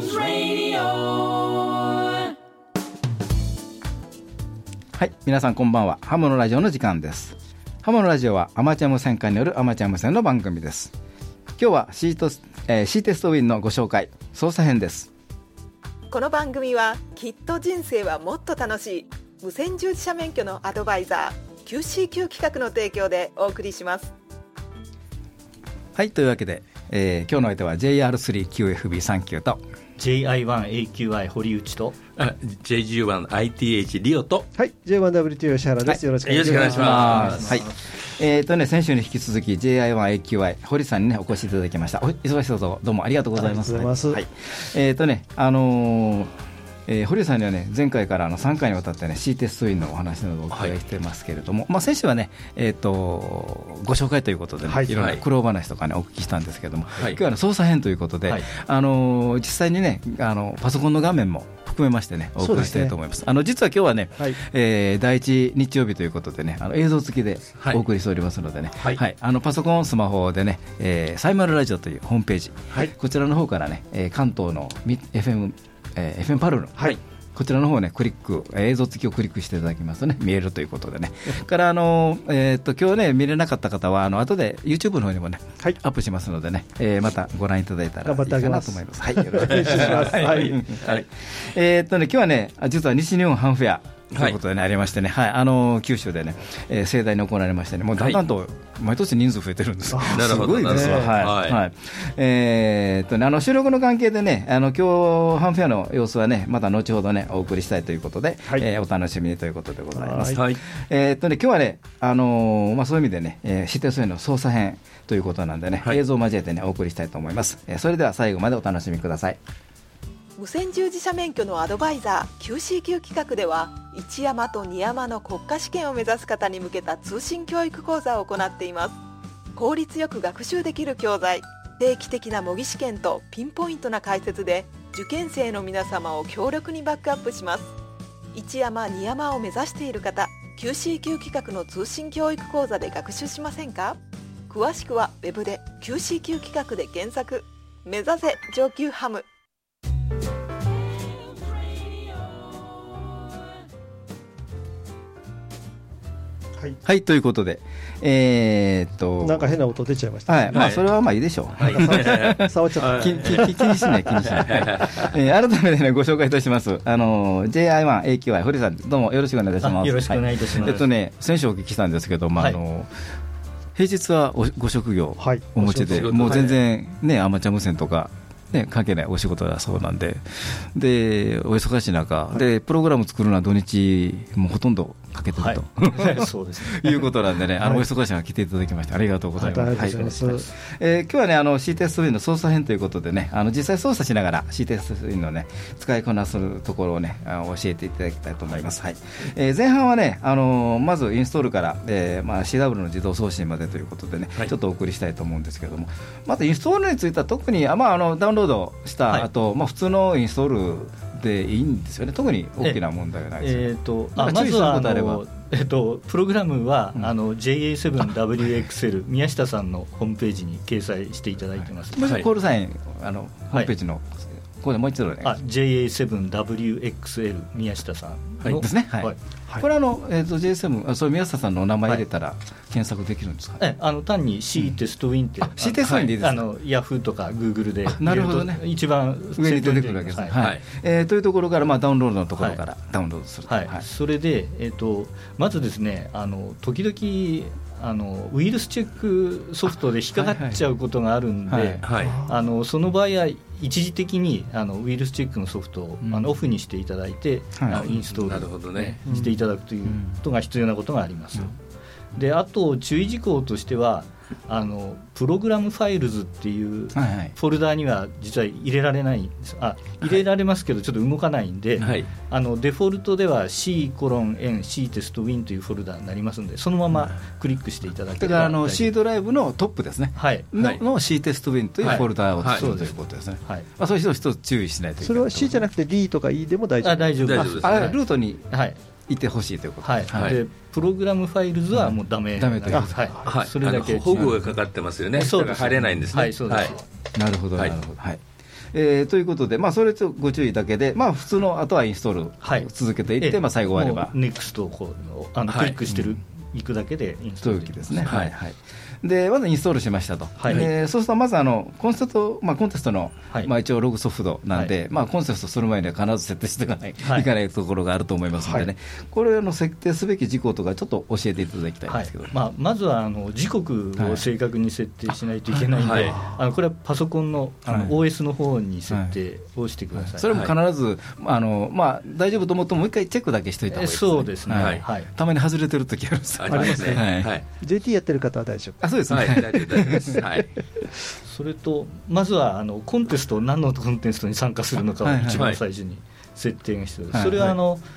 はい、皆さんこんばんは。ハムのラジオの時間です。ハムのラジオはアマチュア無線化によるアマチュア無線の番組です。今日はシーテストウィンのご紹介、操作編です。 この番組はきっと人生はもっと楽しい無線従事者免許のアドバイザー QCQ 企画の提供でお送りします。 はい、というわけで、今日の相手は JR3QFB39 と JI1AQI 堀内と JG1ITH リオと、 はい、J1WTO 吉原です。よろしくお願いします。 はい、先週に引き続き JI1AQI 堀さんに、ね、お越しいただきました。お忙しいところどうもありがとうございます。はい、堀さんにはね、前回から3回にわたってね、シーテストウィンのお話などをお伺いしてますけれども、先週はね、ご紹介ということで、ね、いろんな苦労話とかね、お聞きしたんですけれども、今日は、操作編ということで、実際にね、パソコンの画面も含めましてね、お送りしたいと思います。実は今日はね、第一日曜日ということでね、映像付きでお送りしておりますのでね、パソコン、スマホでね、サイマルラジオというホームページ、こちらの方からね、関東の FM パルル、こちらの方ね、クリック、映像付きをクリックしていただきますとね、見えるということでね。から今日ね、見れなかった方は後で YouTube の方にもね、アップしますのでね、またご覧いただいたらいいかなと思います。はい、よろしくお願いします。今日はね、実は西日本ハンフェアということでね、ありましてね、九州でね、盛大に行われましてね、もうだんだんと毎年人数増えてるんです。すごいですわ。収録の関係でね、今日ハンフェアの様子はね、また後ほどね、お送りしたいということで、お楽しみにということでございます。今日はね、そういう意味でね、シーテストウィンの操作編ということなんでね、映像を交えてね、お送りしたいと思います。それでは最後までお楽しみください。 無線従事者免許のアドバイザー QCQ 企画では、1山と2山の国家試験を目指す方に向けた通信教育講座を行っています。効率よく学習できる教材、定期的な模擬試験とピンポイントな解説で受験生の皆様を強力にバックアップします。1山2山を目指している方、 QCQ 企画の通信教育講座で学習しませんか？詳しくはウェブで QCQ 企画で検索。目指せ上級ハム。 はい、ということで、 なんか変な音出ちゃいましたね。 それはまあいいでしょう。 触っちゃった。 気にしない、気にしない。改めてね、ご紹介いたします。JI1AQI 堀さん、どうもよろしくお願いいたします。 よろしくお願いいたします。 先週お聞きしたんですけど、平日はご職業お持ちで、もう全然ね、アマチュア無線とかね、関係ないお仕事だそうなんで、お忙しい中、でプログラム作るのは土日もほとんどかけてると、 そうですね、 いうことなんでね、お忙しい中来ていただきましてありがとうございます。今日はね、シーテストウィンの操作編ということでね、実際操作しながらシーテストウィンのね、使いこなすところをね、教えていただきたいと思います。前半はね、まずインストールから、CW の自動送信までということでね、ちょっとお送りしたいと思うんですけれども、まずインストールについては特にダウンロードした後、普通のインストールでいいんですよね。特に大きな問題はないですよ。 まずはプログラムは、JA7WXL 宮下さんのホームページに掲載していただいてます。 もしコールサイン、ホームページのここでもう一度ね、 JA7WXL 宮下さんのですね。これJ7、それ宮下さんのお名前入れたら検索できるんですか？ 単に C テストウィンって、 C テストウィンでいいですか？ ヤフーとかグーグルでなるほどね、 一番上に出てくるわけですね。というところから、ダウンロードのところからダウンロードする。 それで、まずですね、時々ウイルスチェックソフトで引っかかっちゃうことがあるんで、その場合は一時的にウイルスチェックのソフトをオフにしていただいて、インストールしていただくということが必要なことがあります。で、あと注意事項としては、プログラムファイルズっていうフォルダーには実は入れられないんです。入れられますけどちょっと動かないんで、デフォルトでは C:N C テストウィンというフォルダーになりますので、そのままクリックしていただければ。 だからC ドライブのトップですね、の C テストウィンというフォルダーを作るということですね。そういう人を一つ注意しないといけない。 それは C じゃなくて D とか E でも大丈夫？ 大丈夫です。 ルートにいてほしいということです。 でプログラムファイルズはもうダメということです。 それだけ保護がかかってますよね。だから入れないんですね。 そうです。 なるほどなるほど。 ということで、それとご注意だけで、普通のあとはインストール続けていって、最後終われば NEXT をクリックしてる、いくだけでインストールできますね。 でまずインストールしましたと、そうするとまずコンテストの、一応ログソフトなんで、コンテストする前には必ず設定していかないところがあると思いますのでね、これの設定すべき事項とかちょっと教えていただきたいんですけど、 まずは時刻を正確に設定しないといけないので、これはパソコンのOS の方に設定をしてください。 それも必ず大丈夫と思ってもう一回チェックだけしておいた方がいいですね。 そうですね、 たまに外れてる時あるんですありますね。JT やってる方は大丈夫。 そうですね、大丈夫です。 それとまずはコンテスト、何のコンテストに参加するのかを一番最初に設定が必要です。それは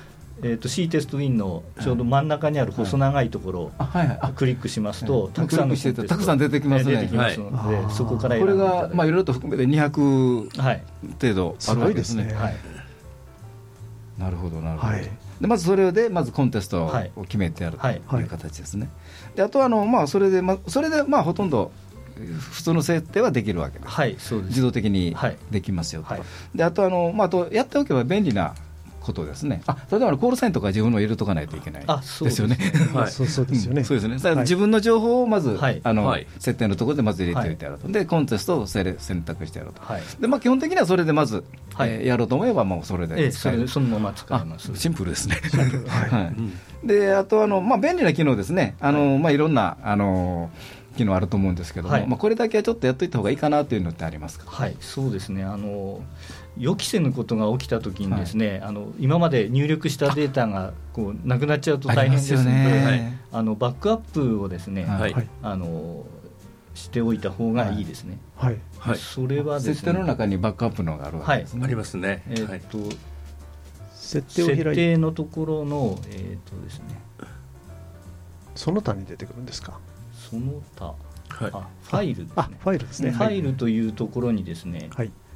C テストウィンのちょうど真ん中にある細長いところをクリックしますと、たくさんのコンテストたくさん出てきますね。 出てきますので、そこから選んでいただいて、 これがいろいろと含めて200程度あるわけですね。なるほどなるほど。でまずそれでまずコンテストを決めてやるという形ですね。であとはそれでほとんど普通の設定はできるわけです。そうです。自動的にできますよと。であとあとやっておけば便利なことですね。例えばコールサインとか自分の入れとかないといけないですよね。 そうですよね。 そうですね。自分の情報をまず設定のところでまず入れておいてやると。でコンテストを選択してやると。で基本的にはそれでまずやろうと思えばもうそれで使える。 そのまま使えます。 シンプルですね。であと便利な機能ですね。いろんな機能あると思うんですけども、これだけはちょっとやっといた方がいいかなというのってありますか？ そうですね。予期せぬことが起きたときにですね、今まで入力したデータがなくなっちゃうと大変ですので、バックアップをですね、しておいた方がいいですね。それはですね、 設定の中にバックアップのがあるわけですね。 ありますね。 設定のところのですね、 その他に出てくるんですか？ その他、ファイルですね。 ファイルですね。 ファイルというところにですね、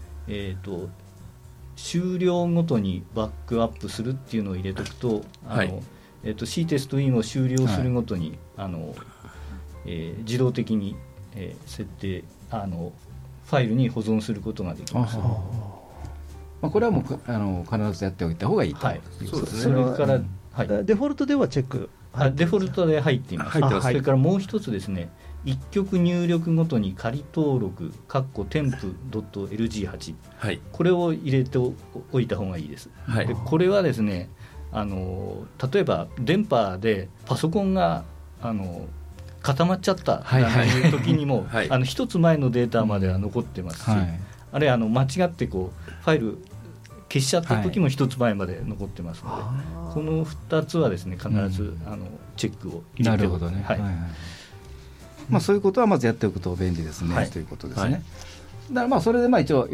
終了ごとにバックアップするっていうのを入れておくと、C テストインを終了するごとに、自動的に、設定ファイルに保存することができます。 これはもう必ずやっておいた方がいいと。 それから、 デフォルトではチェックデフォルトで入っています。それからもう一つですね、1曲入力ごとに仮登録temp.lg8、これを入れておいた方がいいです。でこれはですね、例えば電波でパソコンが固まっちゃったという時にも一つ前のデータまでは残ってますし、あれ間違ってファイル消しちゃった時も一つ前まで残ってますので、この2つはですね必ずチェックを入れておく。 そういうことはまずやっておくと便利ですね、ということですね。だからそれで一応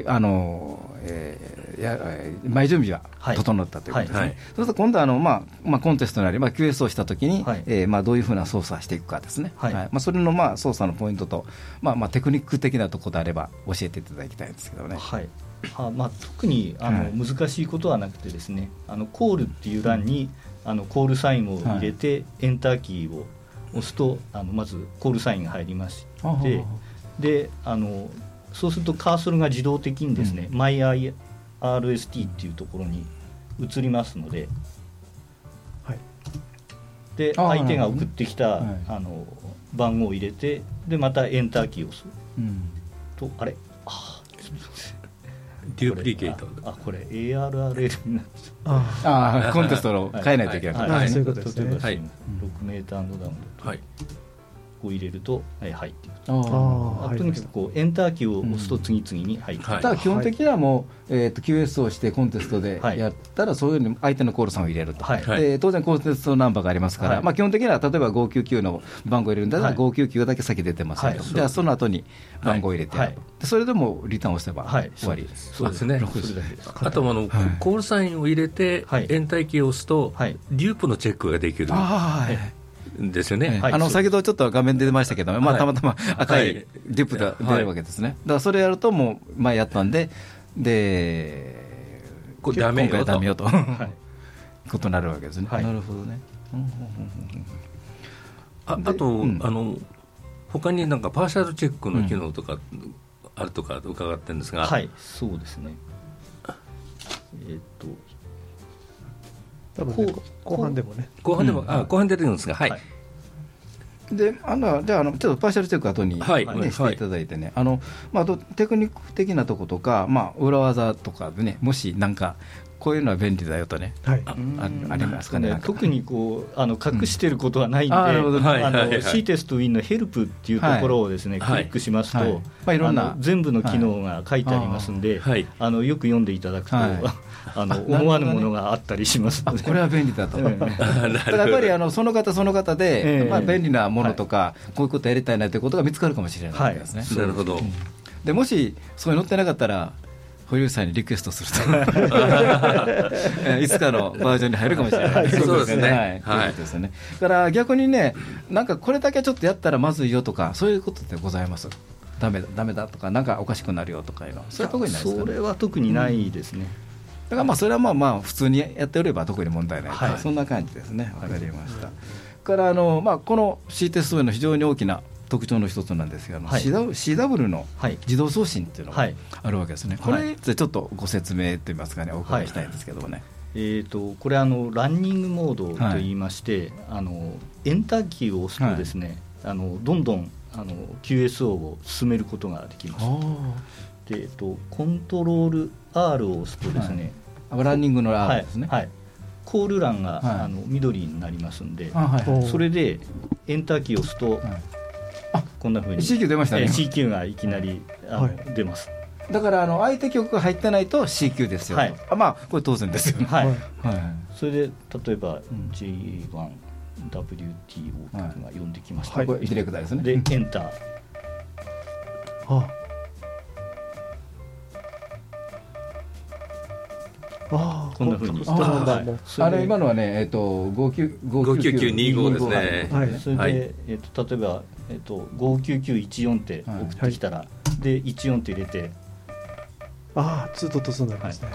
前準備は整ったということですね。そうすると今度はコンテストなりQS をしたときにどういうふうな操作していくかですね。それの操作のポイントとテクニック的なところであれば教えていただきたいんですけどね。 特に難しいことはなくてですね、コールっていう欄にコールサインを入れてエンターキーを押すとまずコールサインが入りまして、でそうするとカーソルが自動的にですね、MyRST っていうところに移りますので、で相手が送ってきた番号を入れて、でまたエンターキーを押すと、 デュープリケート、 これ ARRL になってコンテストを変えないといけない。 そういうことですね。 例えば6メーターダウンロードを入れると入っていくと。とにかくエンターキーを押すと次々に入っていく。 ただ基本的にはもうQS をしてコンテストでやったら、そういうふうに相手のコールさんを入れると。当然コンテストナンバーがありますから、基本的には例えば599の番号を入れるんだったら599だけ先出てますよと。じゃあその後に番号を入れてやる。それでもリターンを押せば終わり。 そうですね。あとコールサインを入れてエンターキーを押すとリュープのチェックができるですよね。 先ほどちょっと画面で出ましたけど、たまたま赤いデュープが出るわけですね。だからそれやるともう前やったんで、今回はダメよとことになるわけですね。なるほどね。 あと他にパーシャルチェックの機能とかあるとか伺ってるんですが、 はい、そうですね。 多分ね、後半でもね、 後半出てるんですが、はい、 でじゃあちょっとパーシャルチェック後に、ね、していただいてね、あとテクニック的なとことか、裏技とかでね、もしなんかこういうのは便利だよとね、ありますかね。 特に隠していることはないんで、C テストウィンのヘルプっていうところをですね、クリックしますと、いろんな全部の機能が書いてありますんで、よく読んでいただくと、思わぬものがあったりしますので、 これは便利だと。だからやっぱりその方その方で、便利なものとか、こういうことやりたいなということが見つかるかもしれないですね。 なるほど。 でもしそれ載ってなかったら保有者にリクエストするといつかのバージョンに入るかもしれない。 そうですね。 だから逆にね、なんかこれだけちょっとやったらまずいよとか、そういうことってございます？ダメだとか、なんかおかしくなるよとかいうのは、それは特にないですかね。 それは特にないですね。 だからそれは普通にやっておれば特に問題ない、そんな感じですね。わかりました。からこの C テストウェイの非常に大きな特徴の一つなんですが、CW の自動送信っていうのがあるわけですね。これちょっとご説明といいますかね、お伺いしたいんですけどもね。 これランニングモードといいまして、エンターキーを押すとですね、どんどんQSO を進めることができます。でコントロール R を押すとですね、 ランニングの R ですね、 コール欄が緑になりますんで、それでエンターキーを押すと、こんな風に CQ 出ましたね。 CQ がいきなり出ます。 だから相手曲が入ってないと CQ ですよ、これ当然ですよね。 それで例えば J1WTO 曲が読んできました。 これディレクターですね。 でエンター、こんな風に、 今のはね、 59925ですね。 それで例えば59914って送ってきたら、で14って入れて、 2と2になりますね。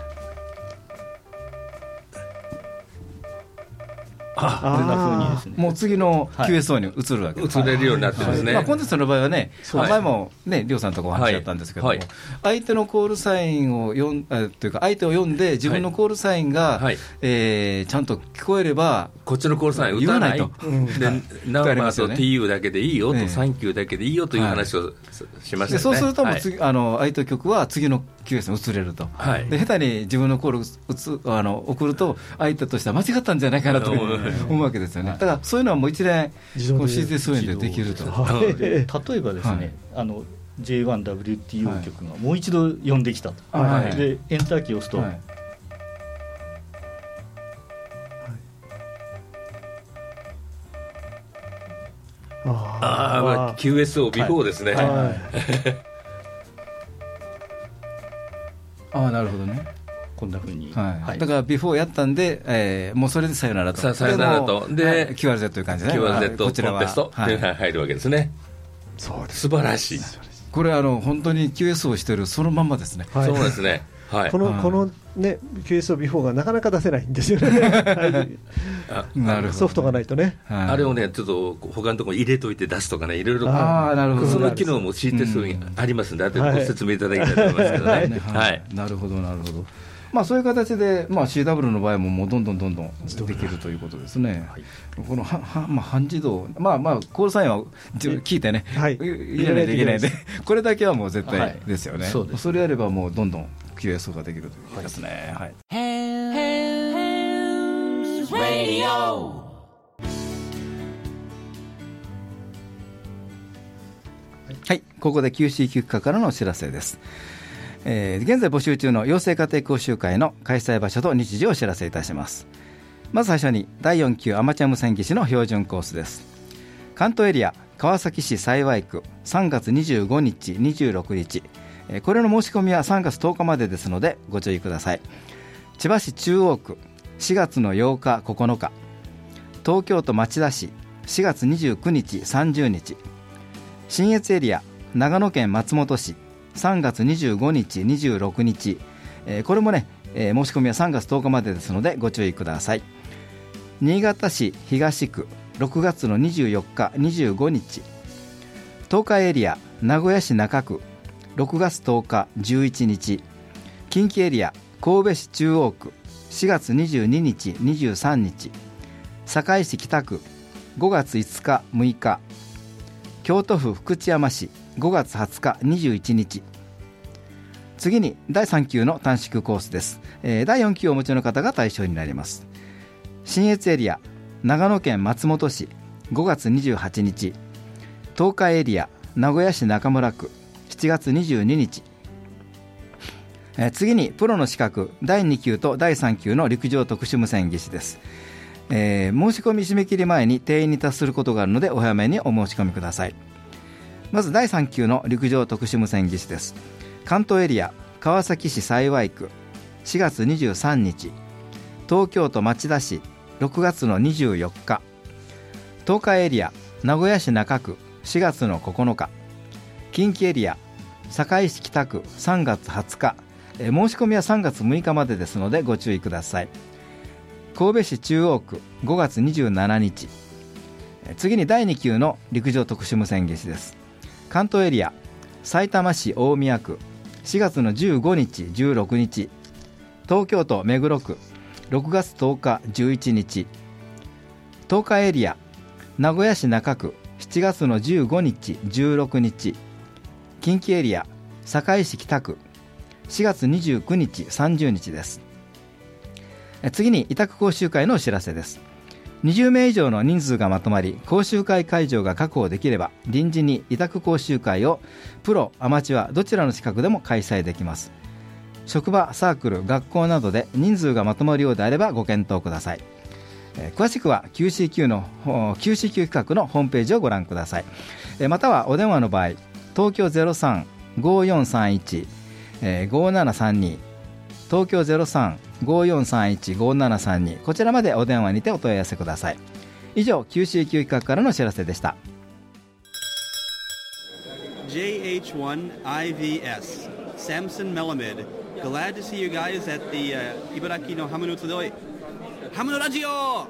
こんな風にですね、 もう次の QSO に移るわけです。 移れるようになってますね。 コンテストの場合はね、前もね、りょうさんとお話だったんですけども、相手のコールサインをというか、相手を読んで自分のコールサインがちゃんと聞こえれば、 こっちのコールサイン打たないと、ナンバーと TU だけでいいよと、サンキューだけでいいよという話をしましたね。 そうするともう次、相手局は次の QS に移れると。で下手に自分のコールを送ると、相手としては間違ったんじゃないかなと思うわけですよね。だからそういうのはもう一連 CTSO でできると。 例えばですね、J1WTO 局がもう一度読んできたと、でエンターキーを押すと、 QSO ビフォーですね。 なるほどね。 こんな風に、 だからビフォーやったんで、もうそれでさよならと、 さよならと、で QRZ という感じでね、 QRZ コンテストというのが入るわけですね。 そうです。 素晴らしい。 これ本当に QS をしているそのまんまですね。 そうですね。 このね QSO ビフォーがなかなか出せないんですよね。ソフトがないとね。 あれをね、ちょっと他のところに入れといて出すとかね、いろいろその機能も C テストにありますので、後でご説明いただきたいと思いますけどね。 なるほどなるほど。そういう形で、CW の場合ももうどんどんできるということですね。この半自動、コールサインは聞いてね、入れないといけないんで、これだけはもう絶対ですよね。それやればもうどんどん QSO ができるということですね。はい、ここで QC 企画からのお知らせです。現在募集中の養成家庭講習会の開催場所と日時をお知らせいたします。まず最初に第4級アマチュア無線技師の標準コースです。関東エリア川崎市幸区3月25日26日、これの申し込みは3月10日までですのでご注意ください。千葉市中央区4月の8日9日、東京都町田市4月29日30日、信越エリア長野県松本市3月25日26日、これもね、申し込みは3月10日までですのでご注意ください。新潟市東区6月の24日25日、東海エリア名古屋市中区 6月10日11日、近畿エリア神戸市中央区4月22日23日、堺市北区5月5日6日、京都府福知山市5月20日21日。次に第3級の短縮コースです。第4級をお持ちの方が対象になります。信越エリア長野県松本市5月28日、東海エリア名古屋市中村区7月22日。次にプロの資格第2級と第3級の陸上特殊無線技師です。申し込み締め切り前に定員に達することがあるのでお早めにお申し込みください。まず第3級の陸上特殊無線技師です。関東エリア川崎市幸区4月23日、東京都町田市6月の24日、東海エリア名古屋市中区4月の9日、近畿エリア堺市北区3月20日、申し込みは3月6日までですのでご注意ください。神戸市中央区5月27日。次に第2級の陸上特殊無線技師です。関東エリア埼玉市大宮区4月の15日16日、東京都目黒区6月10日11日、東海エリア名古屋市中区7月の15日16日、近畿エリア堺市北区4月29日30日です。次に委託講習会のお知らせです。20名以上の人数がまとまり講習会会場が確保できれば臨時に委託講習会をプロアマチュアどちらの資格でも開催できます。職場サークル学校などで人数がまとまるようであればご検討ください。詳しくは QCQ 企画のホームページをご覧ください。またはお電話の場合東京 03-5431-5732 東京 03-5431-5732 こちらまでお電話にてお問い合わせください。以上 QCQ 企画からのお知らせでした。 JH1IVS Samson Melamed, glad to see you guys at the Ibaraki no Hamu no Tsudoi Hamu no Radio。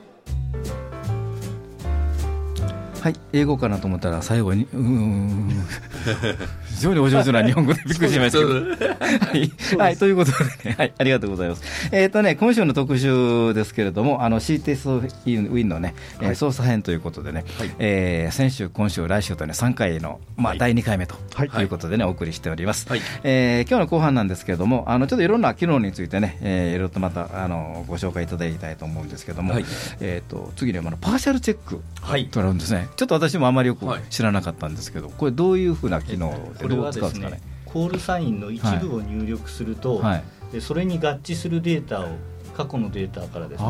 はい、英語かなと思ったら最後に非常にお上手な日本語でびっくりしましたけどはい、ということでね、はい、ありがとうございます。今週の特集ですけれどもCTS ウィンのね、操作編ということでね、先週今週来週とね3回の、第2回目ということでね、お送りしております。今日の後半なんですけれどもちょっといろんな機能についてね、いろいろとまたご紹介いただきたいと思うんですけども、次にパーシャルチェックとなるんですね。ちょっと私もあまりよく知らなかったんですけど、これどういうふうな機能でどう使うんですかね。 コールサインの一部を入力すると、でそれに合致するデータを過去のデータからですね、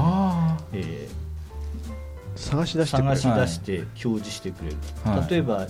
探し出して表示してくれる。例えば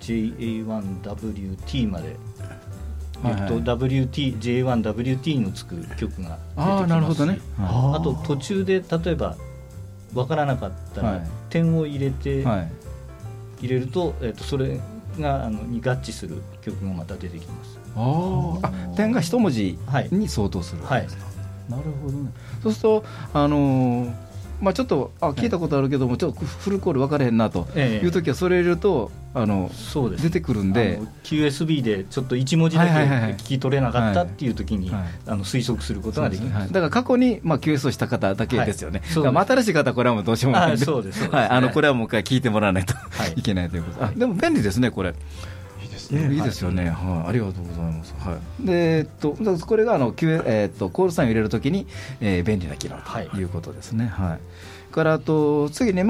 JA1WT まで、J1WT のつく曲が出てきますし、 なるほどね。 あと途中で例えば分からなかったら、点を入れると、それがに合致する曲がまた出てきます。 点が一文字に相当するわけですか。なるほどね。そうするとちょっと聞いたことあるけどもちょっとフルコール分からへんなという時はそれ入れると出てくるんで、 QSB でちょっと1文字だけ聞き取れなかったっていう時に推測することができます。 だから過去にQS をした方だけですよね。新しい方これはもうどうしようもないんで、これはもう一回聞いてもらわないといけないということ。でも便利ですねこれ。いいですよね。ありがとうございます。でこれがコールサインを入れるときに便利な機能ということですね。から次に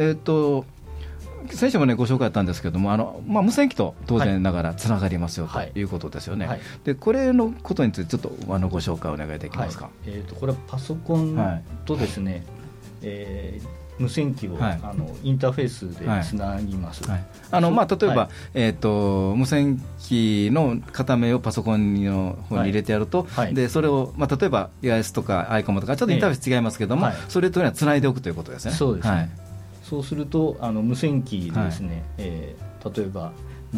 先週もねご紹介あったんですけども無線機と当然ながらつながりますよということですよね。でこれのことについてちょっとご紹介お願いできますか。 これはパソコンとですね、無線機を、インターフェースでつなぎます。例えば、無線機の片目をパソコンの方に入れてやると、でそれを、例えば EIS とか ICOM とかちょっとインターフェース違いますけども、それというのはつないでおくということですね。 そうですね。そうすると無線機ですね、例えば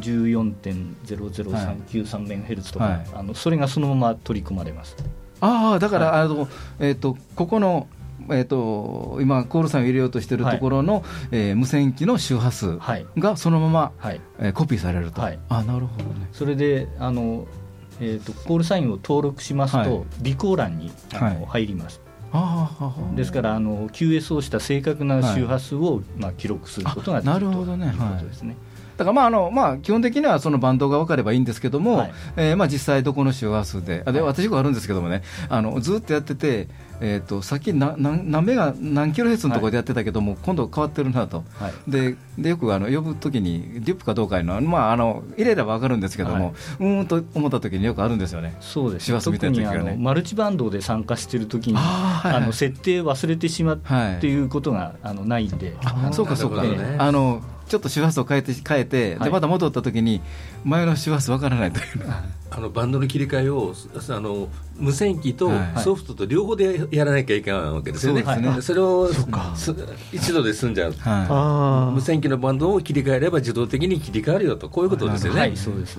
14.00393MHz とか、それがそのまま取り込まれます。 だから、ここの今コールサインを入れようとしているところの、無線機の周波数がそのまま、コピーされると、なるほどね。 それでコールサインを登録しますと、備考欄に入ります。ですからQS をした正確な周波数を、記録することができるということですね。 だから基本的にはそのバンドが分かればいいんですけども、実際どこの周波数で、私よくあるんですけどもね、ずっとやってて、さっき何メガ何キロヘッツのところでやってたけども、今度変わってるなと、でよく呼ぶときにデュップかどうかいうのは、入れれば分かるんですけども、と思ったときによくあるんですよね。 そうですね。特にマルチバンドで参加しているときに設定忘れてしまっていうことがないんで。 そうかそうか、ちょっと周波数を変えて、でまた戻ったときに前の周波数わからないというバンドの切り替えを無線機とソフトと両方でやらなきゃいけないわけですよね。それを一度で済んじゃう、無線機のバンドを切り替えれば自動的に切り替わるよと、こういうことですよね。 そうです。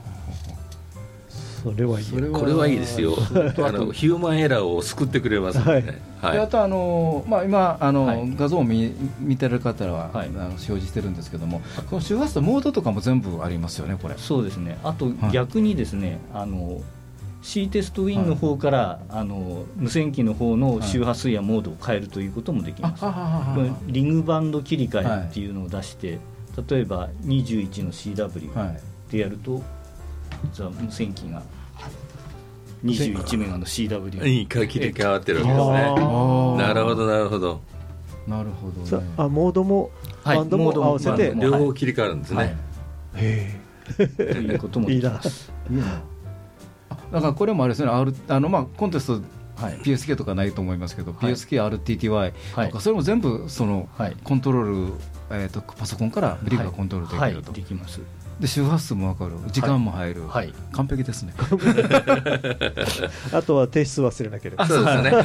それはいい。 これはいいですよ。ヒューマンエラーを救ってくれますので。 あと今画像を見てる方は表示してるんですけども、この周波数モードとかも全部ありますよね、これ。 そうですね。あと逆にですね、C テストウィンの方から、無線機の方の周波数やモードを変えるということもできます。リングバンド切り替えっていうのを出して、例えば21の CW でやると、無線機が21メガの CW に切り替わってるわけですね。なるほどなるほどなるほどね。 モードもバンドも合わせて両方切り替わるんですね。 へえ。ということもできます。 だからこれもあれですね、コンテストPSK とかないと思いますけど、PSK、RTTY とかそれも全部そのコントロール、パソコンからブリックがコントロールできると。 できます。 で周波数も分かる、時間も入る、完璧ですね。 あとは提出忘れなければ。 そうですね。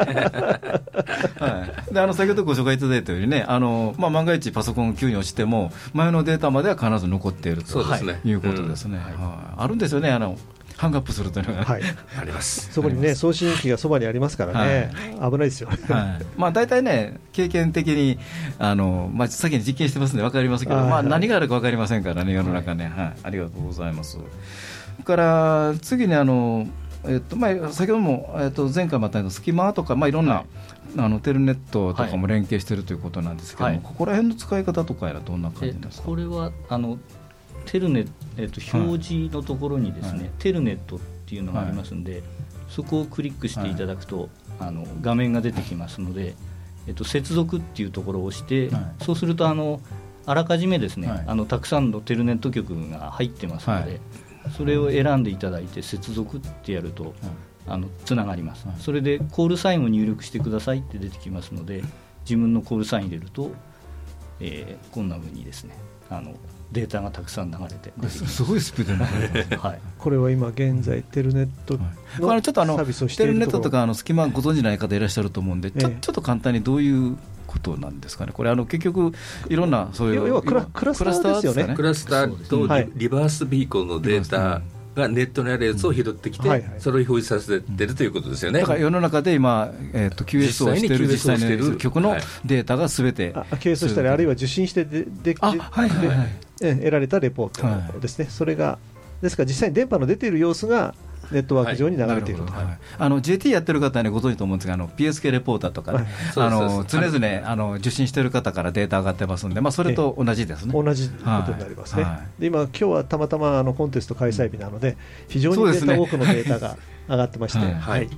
で先ほどご紹介いただいたようにね、万が一パソコンが急に落ちても前のデータまでは必ず残っているということですね。あるんですよね、ハングアップするというのが、あります。 そこにね、送信機がそばにありますからね、危ないですよ。 大体ね、経験的に先に実験してますので分かりますけど、何があるか分かりませんからね、世の中ね。ありがとうございます。それから次に先ほども、前回もあったスキマとか、いろんな、テルネットとかも連携しているということなんですけども、ここら辺の使い方とかはどんな感じですか。 これはテルネット、表示のところにですね、テルネットっていうのがありますので、そこをクリックしていただくと、画面が出てきますので、接続っていうところを押して、そうするとあらかじめですね、たくさんのテルネット局が入ってますので、それを選んでいただいて接続ってやるとつながります。それでコールサインを入力してくださいって出てきますので、自分のコールサイン入れると、こんな風にですね、データがたくさん流れて、 すごいスピードに流れてます。 これは今現在テルネットのサービスをしているところ、 テルネットとか隙間ご存じない方いらっしゃると思うんで、ちょっと簡単にどういうことなんですかね。これ結局いろんなそういう要はクラスターですよね。 クラスターとリバースビーコンのデータがネットにあるやつを拾ってきて、それを表示させてるということですよね。 だから世の中で今、QS をしている実際の局のデータがすべて QS をしたり、あるいは受信して得られたレポートですね。それがですから実際に電波の出ている様子がネットワーク上に流れていると。 JT やってる方は、ご存知と思うんですが、PSK レポーターとか、常々受信している方からデータ上がってますので、それと同じですね。 同じことになりますね。で今日はたまたまコンテスト開催日なので、非常に多くのデータが上がってまして、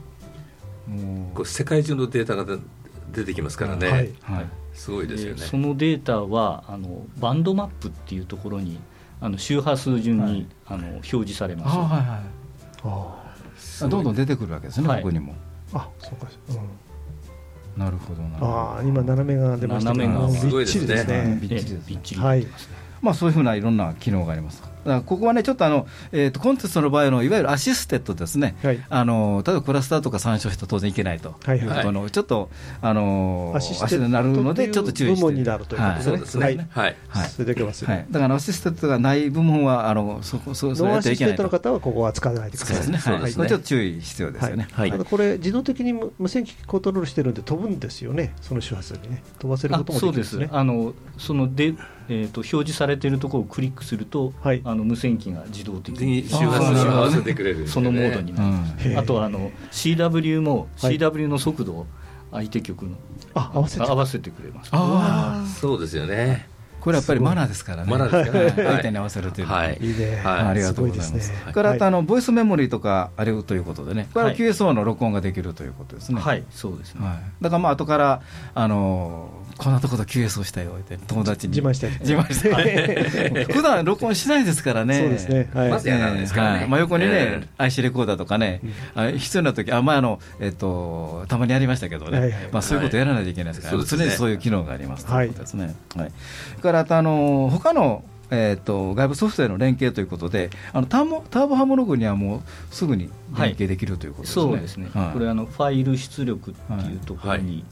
世界中のデータが出てきますからね。すごいですよね。 そのデータはバンドマップっていうところに周波数順に表示されます。 どんどん出てくるわけですね、ここにも。 そうか。 なるほどな。 今7メガが出ました。 7メガすごいですね。 びっちりですね。 そういうふうないろんな機能があります。 からここはねちょっとコンテストの場合のいわゆるアシステッドですね、はい、例えばクラスターとか参照して当然いけないと、はいはい、ちょっとアシステッドになるのでちょっと注意して部門になるということですね。はい、はいはい、それできますよね。 だからアシステッドがない部門はノンアシステッドの方はここは使わないでください。 そうですね。はい、これちょっと注意必要ですよね。 はい、これ自動的に無線機コントロールしてるんで飛ぶんですよね。その周波数にね飛ばせることもできるんですね。 その表示されているところをクリックすると、はい、無線機が自動的に周波数に合わせてくれる、 そのモードになります。あとはCW も CW の速度を相手局の合わせてくれます。 そうですよね。 これやっぱりマナーですからね。マナーですからね。相手に合わせるというのは、いいね。ありがとうございます。これはボイスメモリーとかあるということでね、これは QSO の録音ができるということですね。 はい、そうですね。 だから後からこんなところで QS をしたよって友達に自慢して普段録音しないですからね。 そうですね。 まずやらないですからね。 横にね IC レコーダーとかね、必要な時たまにやりましたけどね、そういうことやらないといけないですから、常にそういう機能がありますということですね。から他の外部ソフトウェアの連携ということで、ターボハモログにはもうすぐに連携できるということですね。 そうですね。これファイル出力っていうところに、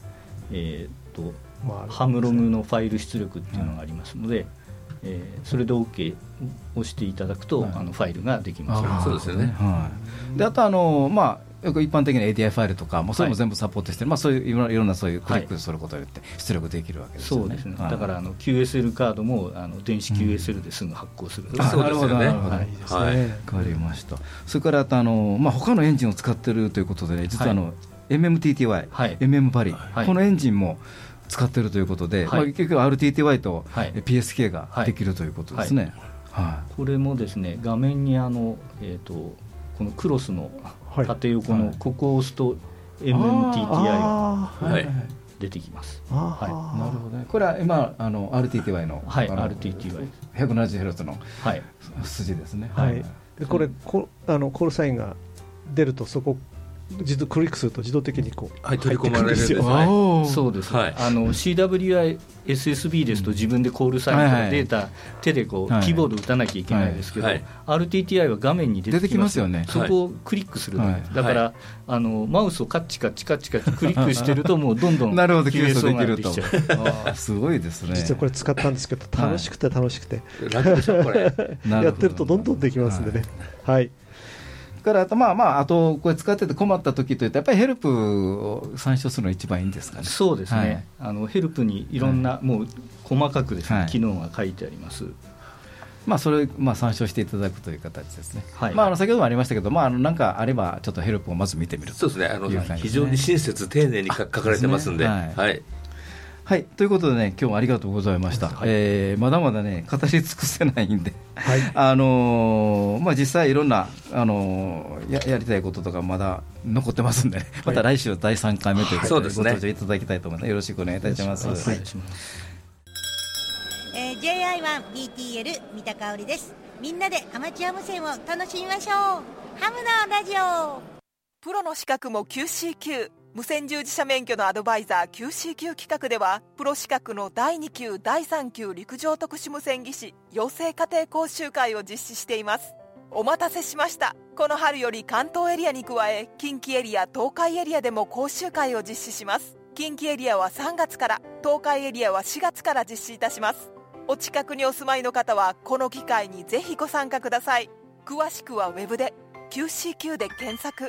ハムログのファイル出力っていうのがありますので、それで OK を押していただくと、ファイルができます。 そうですよね。 であとよく一般的な ADI ファイルとかそれも全部サポートしてる、そういういろんなそういうクリックすることによって出力できるわけですよね。 そうですね。だからQSL カードも電子 QSL ですぐ発行する。 そうですよね。 わかりました。それから他のエンジンを使ってるということでね、実はMMTTY、MM パリ、このエンジンも使ってるということで、結局 RTTY と PSK ができるということですね。 これもですね、画面にこのクロスの縦横のここを押すと MMTTI が出てきます。 なるほどね。これは今RTTY の 170Hz の筋ですね。 これコールサインが出るとそこクリックすると自動的に取り込まれるんですよ。 そうです。CWI SSB ですと自分でコールサインとかデータ手でキーボード打たなきゃいけないですけど、RTTI は画面に出てきますよね。そこをクリックするだけだからマウスをカッチクリックしてるともうどんどん QSO ができると。すごいですね。 実はこれ使ったんですけど楽しくて楽でしょこれ。 やってるとどんどんできますんでね。はい。 からあとこれ使ってて困った時といったらやっぱりヘルプを参照するのが一番いいんですかね。 そうですね。ヘルプにいろんなもう細かくですね、機能が書いてあります。 それを参照していただくという形ですね。先ほどもありましたけど、なんかあればちょっとヘルプをまず見てみると。 そうですね。非常に親切丁寧に書かれてますんで。 はい、ということでね、今日もありがとうございました。まだまだね語り尽くせないんで、実際いろんなやりたいこととかまだ残ってますんで、また来週第3回目ということでご登場いただきたいと思います。よろしくお願いいたします。 JI1BTL 三田香織です。みんなでアマチュア無線を楽しみましょう。ハムのラジオ。 プロの資格も QCQ、無線従事者免許のアドバイザー QCQ 企画では、プロ資格の第2級第3級陸上特殊無線技師養成家庭講習会を実施しています。お待たせしました。この春より関東エリアに加え、近畿エリア東海エリアでも講習会を実施します。近畿エリアは3月から、東海エリアは4月から実施いたします。お近くにお住まいの方はこの機会にぜひご参加ください。詳しくはウェブで QCQ で検索。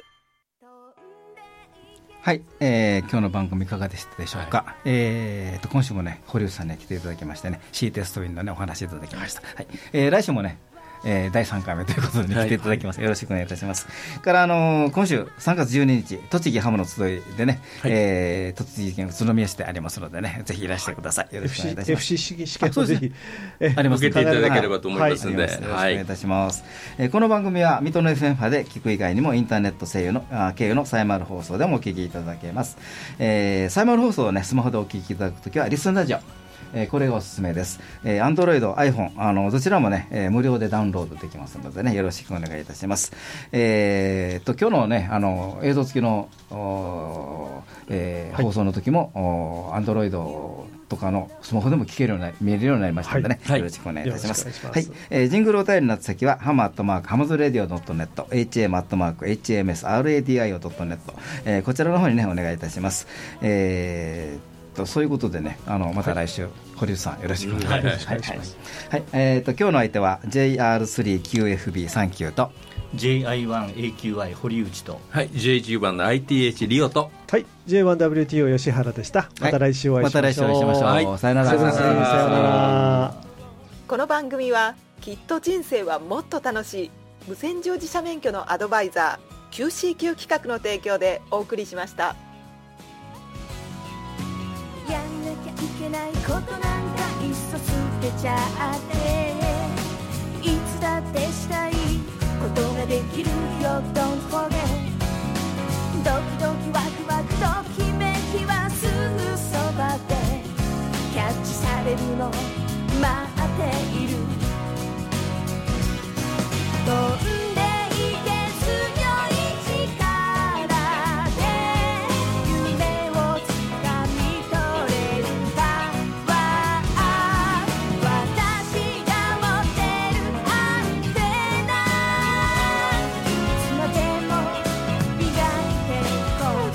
はい、今日の番組いかがでしたでしょうか。今週もね堀内さんに来ていただきましてね、 C テストウィンのねお話いただきました。来週もね第3回目ということで、来ていただきます。よろしくお願いいたします。から今週3月12日栃木ハムの集いでね、栃木県宇都宮市でありますのでね、ぜひいらしてください。よろしくお願いいたします。 FC 試験をぜひ受けていただければと思いますので、よろしくお願いいたします。この番組は水戸の FM 波で聞く以外にもインターネット経由のサイマル放送でもお聞きいただけます。サイマル放送をねスマホでお聞きいただくときはリスンラジオ、これがおすすめです。Android、iPhone どちらもね、無料でダウンロードできますのでね、よろしくお願いいたします。今日のね映像付きの、放送の時もAndroidととかのスマホでも聞けるように見えるようになりましたのでね、 はい、 よろしくお願いいたします。はい、ジングルお便りの先はハムアットマークハムズラディオ .net、 HM アットマーク HMSRADIO.net、こちらの方にねお願いいたします。そういうことでね、また来週、堀内さんよろしくお願いします。はい、今日の相手は JR3QFB39 と JI1AQI 堀内と、 はい、JG1 の ITH リオと、 はい、J1WTO 吉原でした。また来週お会いしましょう。 はい、さよなら。 さよなら。 この番組はきっと人生はもっと楽しい無線乗自社免許のアドバイザー QCQ 企画の提供でお送りしました。 やんなきゃいけないことなんかいっそ捨てちゃっていつだってしたいことができるよ Don't forget ドキドキワクワクときめきはすぐそばでキャッチされるの待っている飛んでいけ強い力で夢をつかみ取れるパワー私が持ってるアンテナいつまでも磨いていこう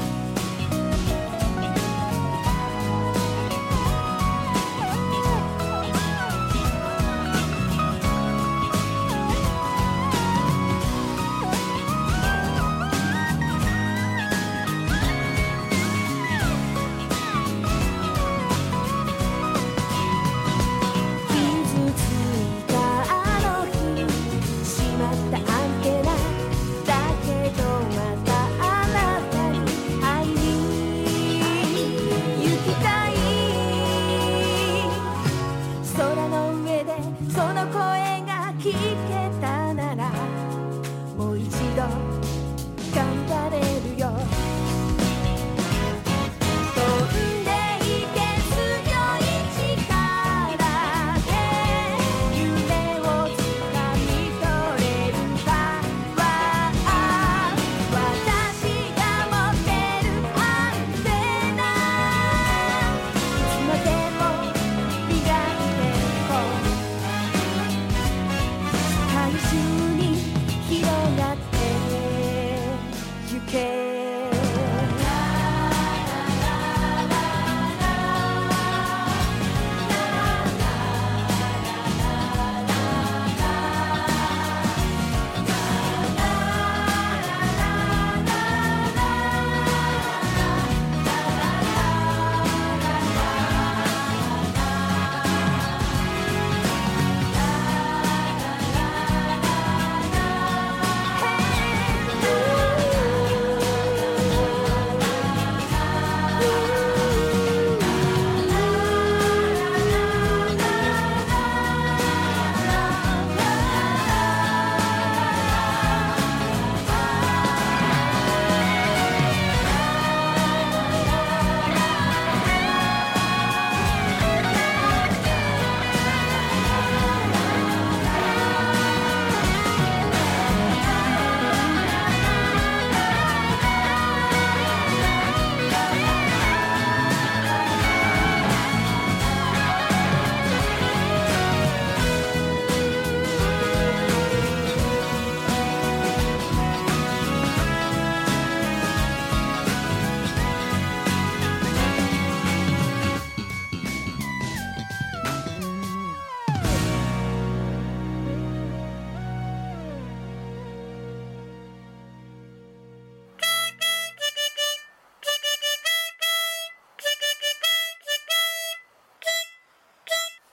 傷ついたあの日にしまったアンテナだけどまたあなたに会いに行きたい空の上でその声が聞けたならもう一度頑張れるよ飛んでいけ強い力で夢をつかみ取れるパワー私が持ってるアンテナいつまでも磨いていこう世界中に広がってゆけ